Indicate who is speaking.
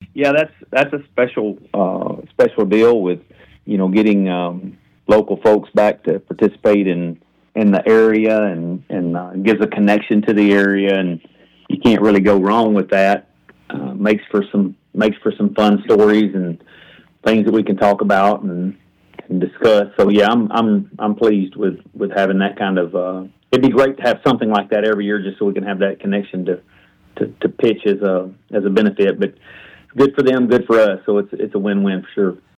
Speaker 1: Yeah, that's a special deal with getting local folks back to participate in the area, and gives a connection to the area, and you can't really go wrong with that. Makes for some fun stories and things that we can talk about and discuss. So yeah, I'm pleased with having that kind of. It'd be great to have something like that every year, just so we can have that connection to pitch as a benefit. But good for them, good for us. So it's a win-win for sure.